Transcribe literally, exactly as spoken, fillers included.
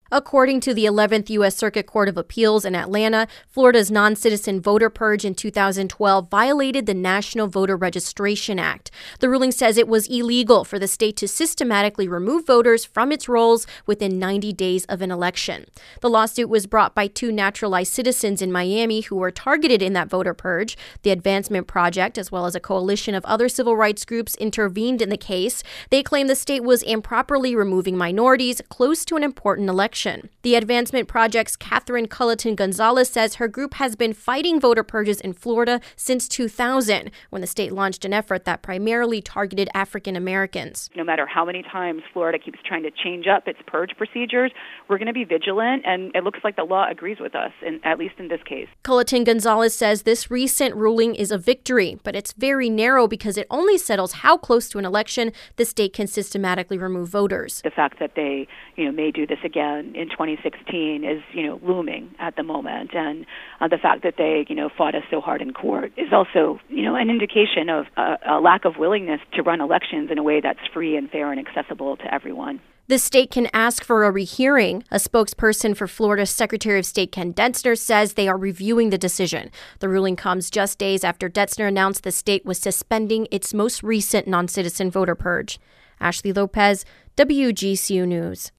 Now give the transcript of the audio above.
According to the eleventh U S Circuit Court of Appeals in Atlanta, Florida's non-citizen voter purge in two thousand twelve violated the National Voter Registration Act. The ruling says it was illegal for the state to systematically remove voters from its rolls within ninety days of an election. The lawsuit was brought by two naturalized citizens in Miami who were targeted in that voter purge. The Advancement Project, as well as a coalition of other civil rights groups, intervened in the case. They claim the state was improperly removing minorities close to an important election. The Advancement Project's Catherine Culleton Gonzalez says her group has been fighting voter purges in Florida since two thousand, when the state launched an effort that primarily targeted African Americans. No matter how many times Florida keeps trying to change up its purge procedures, we're going to be vigilant, and it looks like the law agrees with us, in, at least in this case. Culleton Gonzalez says this recent ruling is a victory, but it's very narrow because it only settles how close to an election the state can systematically remove voters. The fact that they, you know, may do this again in twenty sixteen is, you know, looming at the moment. And uh, the fact that they, you know, fought us so hard in court is also, you know, an indication of a, a lack of willingness to run elections in a way that's free and fair and accessible to everyone. The state can ask for a rehearing. A spokesperson for Florida Secretary of State Ken Dentzner says they are reviewing the decision. The ruling comes just days after Dentzner announced the state was suspending its most recent non-citizen voter purge. Ashley Lopez, W G C U News.